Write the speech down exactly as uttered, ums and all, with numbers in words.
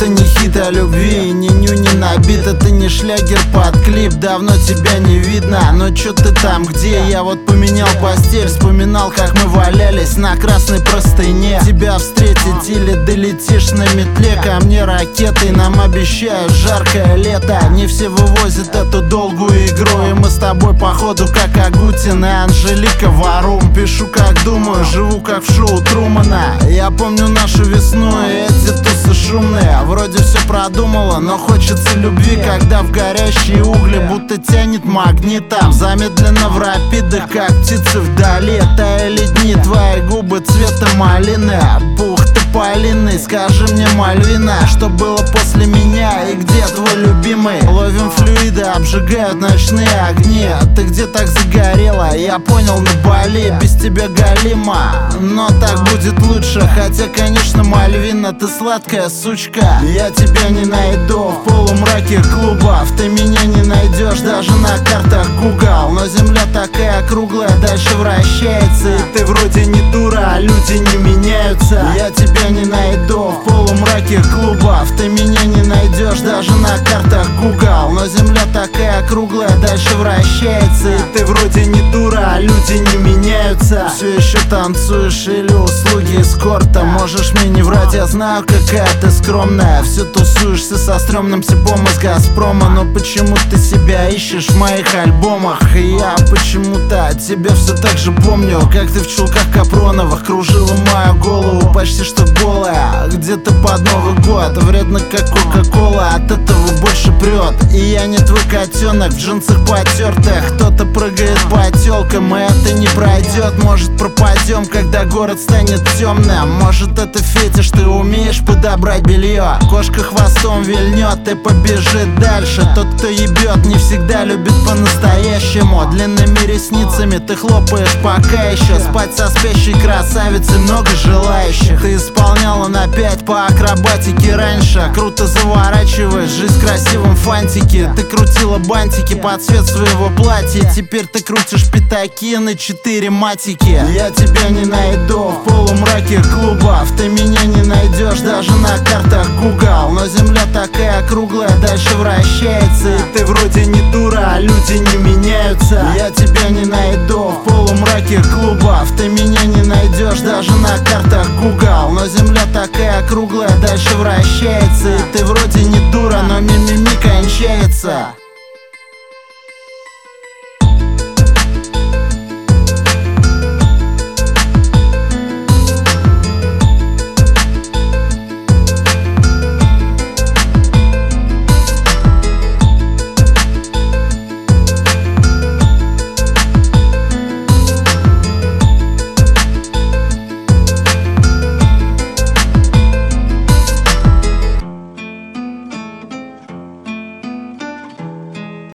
Это не хит о любви, ни ню не набито. Ты не шлягер под клип, давно тебя не видно. Но чё ты там, где? Я вот поменял постель, вспоминал, как мы валялись на красной простыне. Тебя встретить или долетишь на метле, ко мне ракетой. Нам обещают жаркое лето. Не все вывозят эту долгую игру, и мы с тобой походу как Агутин и Анжелика Варум. Пишу как думаю, живу как в шоу Трумана. Я помню нашу весну и эти тусы шумные. Вроде все продумала, но хочется любви, когда в горящие угли будто тянет магнитом. Замедленно в рапидах, как птицы вдали. Таяли дни, твои губы цвета малины. Пух ты полиный, скажи мне, Мальвина, что было после меня и где твой любимый? Ловим флюиды, обжигают ночные огни. Ты где так загорела? Я понял, на Бали. Без тебя галима, но так будет лучше. Хотя, конечно, Мальвина, ты сладкая сучка. Я тебя не найду в полумраке клубов. Ты меня не найдешь даже на картах Google. Но земля такая круглая, дальше вращается. И ты вроде не дура, а люди не меняются. Я тебя не найду в полумраке клубов. Ты меня не найдешь даже на картах Google. Но земля такая круглая, дальше вращается. И ты вроде не дура, а люди не меняются. Все еще танцуешь или услуги эскорта? Можешь мне не врать, я знаю, какая ты скромная. Все тусуешься со стрёмным типом из Газпрома. Но почему ты себя ищешь в моих альбомах? И я почему-то тебя все так же помню, как ты в чулках капроновых кружила мою голову почти что голая. Где-то под Новый год, вредно как Кока-Кола, от этого больше прет. И я не твой котенок в джинсах потертых. Кто-то прыгает по тёлкам, и это не пройдет. Может, пропадем, когда город станет темным. Может, это фетиш, ты умеешь подобрать белье. Кошка хвостом вильнет и побежит дальше. Тот, кто ебет, не всегда любит по-настоящему. Длинными ресницами ты хлопаешь пока еще. Спать со спящей красавицей много желающих. Ты исполняла на пять по акробатике раньше. Круто заворачиваешь жизнь в красивом фантике. Ты крутила бантики под цвет своего платья. Теперь ты крутишь пятаки на четыре матики. Я тебя не найду в полумраке клубов. Ты меня не найдешь даже на картах Google. Но земля такая круглая, дальше вращается. И ты вроде не дура, а люди не меняются. Я тебя не найду в полумраке клубов. Ты меня не найдешь даже на картах Google. Но земля такая круглая, дальше вращается. И ты вроде не дура, но ми-ми-ми кончается.